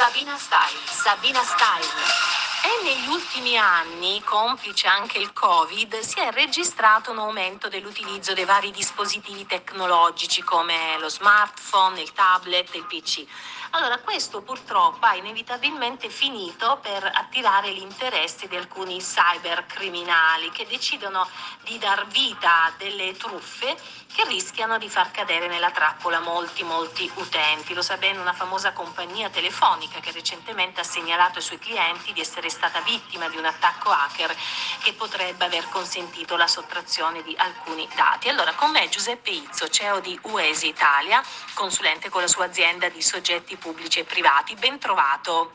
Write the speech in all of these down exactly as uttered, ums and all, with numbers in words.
Sabina Style, Sabina Style. E negli ultimi anni, complice anche il Covid, si è registrato un aumento dell'utilizzo dei vari dispositivi tecnologici come lo smartphone, il tablet, il P C. Allora, questo purtroppo ha inevitabilmente finito per attirare l'interesse di alcuni cybercriminali che decidono di dar vita a delle truffe che rischiano di far cadere nella trappola molti, molti utenti. Lo sa bene una famosa compagnia telefonica che recentemente ha segnalato ai suoi clienti di essere stata vittima di un attacco hacker che potrebbe aver consentito la sottrazione di alcuni dati. Allora, con me Giuseppe Izzo, C E O di Uesi Italia, consulente con la sua azienda di soggetti pubblici e privati. Ben trovato.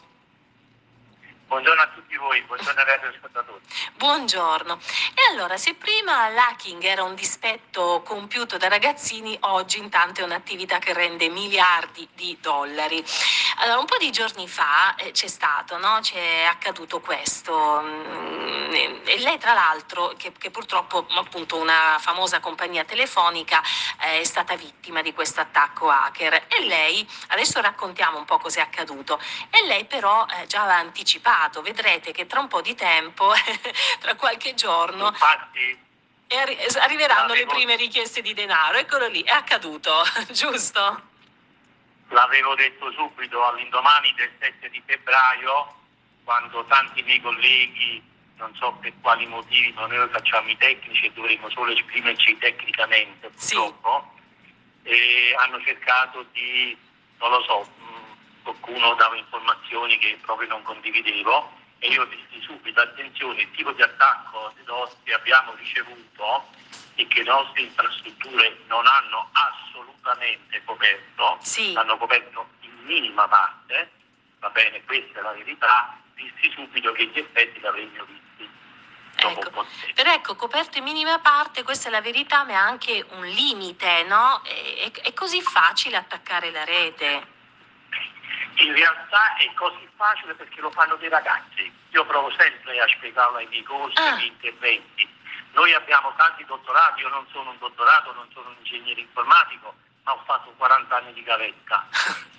Buongiorno a tutti voi, buongiorno ai radioascoltatori. Buongiorno. E allora, se prima l'hacking era un dispetto compiuto da ragazzini, oggi intanto è un'attività che rende miliardi di dollari. Allora, un po' di giorni fa eh, c'è stato, no? C'è accaduto questo. Mm, E lei, tra l'altro, che, che purtroppo appunto una famosa compagnia telefonica eh, è stata vittima di questo attacco hacker. E lei, adesso raccontiamo un po' cos'è accaduto. E lei però eh, già aveva anticipato, vedrete che tra un po' di tempo, tra qualche giorno, Infatti, e arri- arriveranno le l'avevo, prime richieste di denaro. Eccolo lì, è accaduto, giusto? l'avevo detto subito all'indomani del sette di febbraio, quando tanti miei colleghi, non so per quali motivi, ma noi facciamo i tecnici e dovremmo solo esprimerci tecnicamente, Sì. purtroppo, e hanno cercato di, non lo so, mh, qualcuno dava informazioni che proprio non condividevo e io dissi subito, attenzione, il tipo di attacco che abbiamo ricevuto e che le nostre infrastrutture non hanno assolutamente coperto, Sì. hanno coperto in minima parte, va bene, questa è la verità, dissi subito che gli effetti li avremmo visti dopo Ecco, un po' di tempo. però ecco, coperto in minima parte, questa è la verità, ma ha anche un limite, no? È, è- è così facile attaccare la rete. In realtà è così facile perché lo fanno dei ragazzi. Io provo sempre a spiegarlo ai miei corsi, ai Ah. miei interventi. Noi abbiamo tanti dottorati, io non sono un dottorato, non sono un ingegnere informatico, ma ho fatto quaranta anni di gavetta.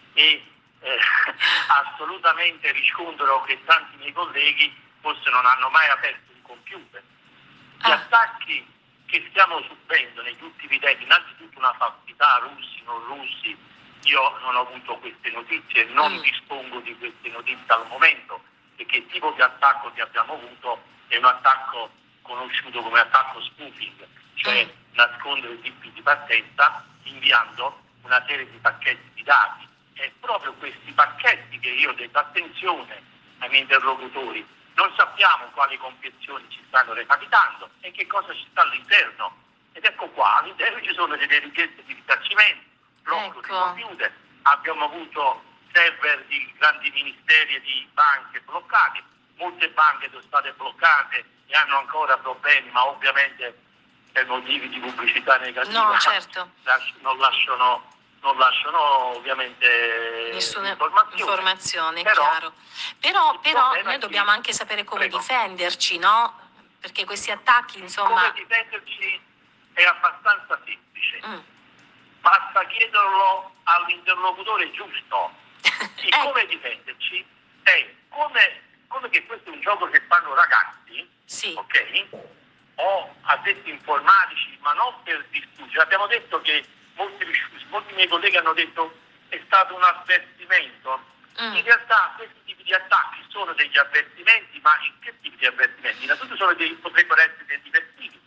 E eh, assolutamente riscontro che tanti miei colleghi forse non hanno mai aperto un computer. Gli Ah. attacchi che stiamo subendo negli ultimi tempi, innanzitutto una falsità, russi, non russi, io non ho avuto queste notizie, non Mm. dispongo di queste notizie al momento, perché il tipo di attacco che abbiamo avuto è un attacco conosciuto come attacco spoofing, cioè Mm. nascondere il D P di partenza inviando una serie di pacchetti di dati. È proprio questi pacchetti che io ho detto attenzione ai miei interlocutori, non sappiamo quali confezioni ci stanno recapitando e che cosa ci sta all'interno. Ed ecco qua, all'interno ci sono delle richieste di risarcimento, blocco di Ecco. computer, abbiamo avuto server di grandi ministeri e di banche bloccati, molte banche sono state bloccate e hanno ancora problemi, ma ovviamente per motivi di pubblicità negativa No, certo. non lasciano, non lasciano ovviamente Nessuna informazioni. informazione, Però, chiaro. Però, il però problema noi è che- dobbiamo anche sapere come Prego. difenderci, no? Perché questi attacchi, insomma... Come difenderci è abbastanza semplice. Mm. Basta chiederlo all'interlocutore giusto. E Ecco. come difenderci è come, come che questo è un gioco che fanno ragazzi, Sì. ok? O addetti informatici, ma non per distruggere. Abbiamo detto che molti, molti miei colleghi hanno detto è stato un avvertimento. Mm. In realtà questi tipi di attacchi sono degli avvertimenti, ma in che tipi di avvertimenti? Innanzitutto sono dei, potrebbero essere dei diversivi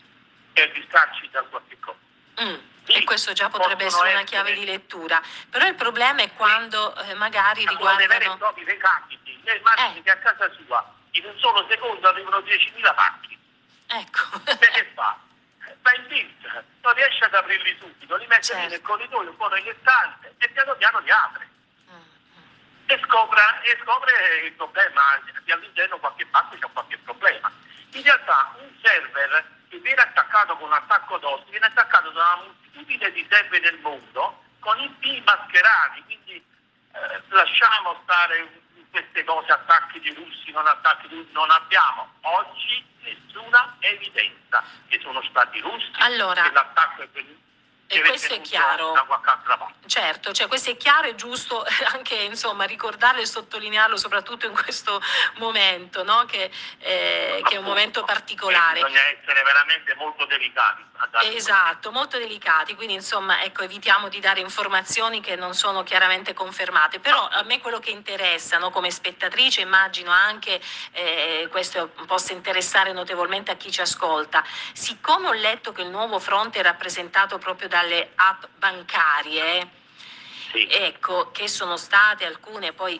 per distrarci da qualche cosa. Mm. Sì, E questo già potrebbe possono essere una essere- chiave di lettura. Però il problema è quando eh, magari sono dei veri e riguardano... propri recapiti. Lei immagini Eh. che a casa sua in un solo secondo arrivano diecimila pacchi. Ecco. E che fa? Va in tilt, non riesce ad aprirli subito, li mette lì Certo. nel corridoio, poi nelle stanze e piano piano li apre. Mm, mm. E scopre, e scopre il problema, che all'interno qualche parte c'è qualche problema. In realtà un server che viene attaccato con un attacco DOS viene attaccato da una moltitudine di server nel mondo con I P mascherati, quindi eh, lasciamo stare queste cose, attacchi di russi, non attacchi di russi, non abbiamo oggi nessuna evidenza che sono stati russi, Allora, che l'attacco è venuto e questo è chiaro. da qualche altra parte. Certo, cioè questo è chiaro e giusto anche insomma ricordarlo e sottolinearlo soprattutto in questo momento, no? Che, eh, che è un momento Appunto, e particolare. bisogna essere veramente molto delicati a dare questi. Esatto, molto delicati, quindi insomma ecco evitiamo di dare informazioni che non sono chiaramente confermate, però a me quello che interessa, no, come spettatrice immagino anche eh, questo possa interessare notevolmente a chi ci ascolta, siccome ho letto che il nuovo fronte è rappresentato proprio dalle app bancarie, Sì. ecco, che sono state alcune poi,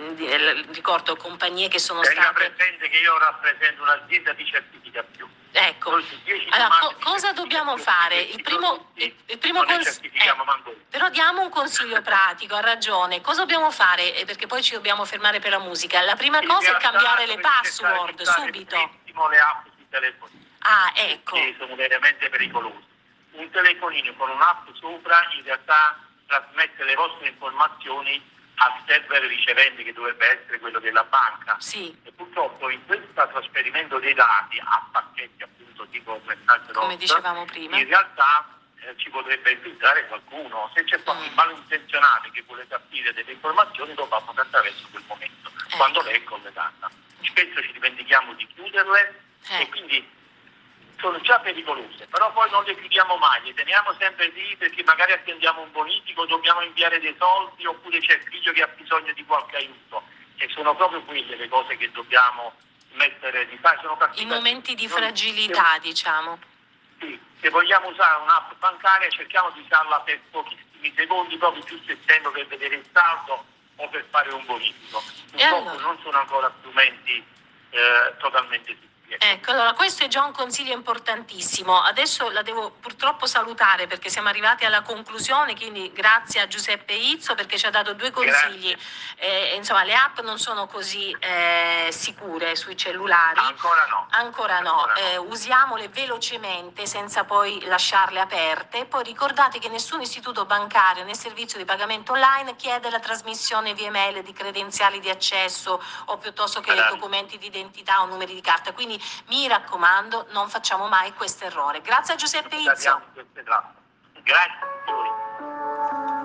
mh, ricordo compagnie che sono Tenga state... presente che io rappresento un'azienda di certificazione. Ecco, Noi su dieci allora, domande co- di cosa dobbiamo certificazione fare? di Il questi primo, prodotti il, il primo non ne cons- certifichiamo eh, manco uno. però diamo un consiglio pratico, ha ragione. Cosa dobbiamo fare? Eh, Perché poi ci dobbiamo fermare per la musica. La prima In cosa è realtà cambiare le dovete cercare di password usare subito. benissimo le app sui telefoni, Ah, ecco. che sono veramente pericolose. Un telefonino con un'app sopra in realtà trasmette le vostre informazioni al server ricevente, che dovrebbe essere quello della banca. Sì, E purtroppo in questo trasferimento dei dati a pacchetti, appunto tipo messaggio come D O S, dicevamo prima. in realtà eh, ci potrebbe infiltrare qualcuno. Se c'è qualche Mm. malintenzionato che vuole capire delle informazioni, lo fa proprio attraverso quel momento, Ecco. quando lei è collegata. Spesso ci dimentichiamo di chiuderle Eh. e quindi sono già pericolose, però poi non le chiudiamo mai, le teniamo sempre lì perché magari attendiamo un bonifico, dobbiamo inviare dei soldi, oppure c'è il figlio che ha bisogno di qualche aiuto, e sono proprio quelle le cose che dobbiamo mettere di fare. Sono I momenti di Noi, fragilità, se, diciamo. sì, se vogliamo usare un'app bancaria cerchiamo di usarla per pochissimi secondi, proprio giusto il tempo per vedere il saldo o per fare un bonifico. Purtroppo allora? non sono ancora strumenti eh, totalmente sicuri. Ecco, allora questo è già un consiglio importantissimo. Adesso la devo purtroppo salutare perché siamo arrivati alla conclusione, quindi grazie a Giuseppe Izzo perché ci ha dato due consigli. Eh, insomma, le app non sono così eh, sicure sui cellulari. Ancora no. Ancora no, Ancora no. eh, usiamole velocemente senza poi lasciarle aperte. Poi ricordate che nessun istituto bancario né servizio di pagamento online chiede la trasmissione via mail di credenziali di accesso o piuttosto che Grazie. documenti di identità o numeri di carta. Quindi mi raccomando, non facciamo mai questo errore. Grazie a Giuseppe Izzo. Grazie a voi.